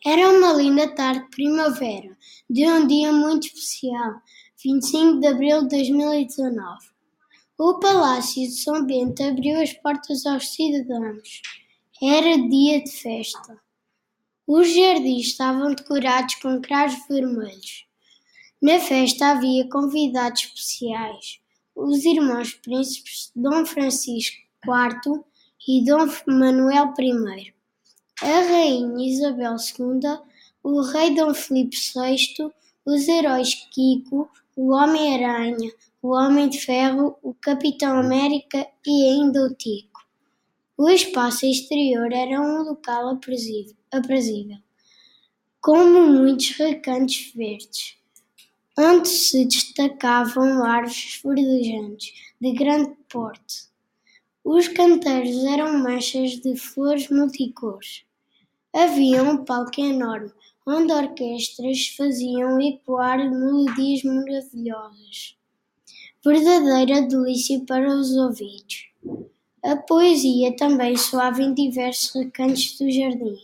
Era uma linda tarde de primavera, de um dia muito especial, 25 de abril de 2019. O Palácio de São Bento abriu as portas aos cidadãos. Era dia de festa. Os jardins estavam decorados com cravos vermelhos. Na festa havia convidados especiais, os irmãos príncipes Dom Francisco IV e Dom Manuel I, a Rainha Isabel II, o Rei Dom Filipe VI, os heróis Kiko, o Homem-Aranha, o Homem de Ferro, o Capitão América e ainda o Tico. O espaço exterior era um local aprazível, como muitos recantos verdes, onde se destacavam árvores verdejantes de grande porte. Os canteiros eram manchas de flores multicores. Havia um palco enorme, onde orquestras faziam ecoar melodias maravilhosas. Verdadeira delícia para os ouvidos. A poesia também soava em diversos recantos do jardim.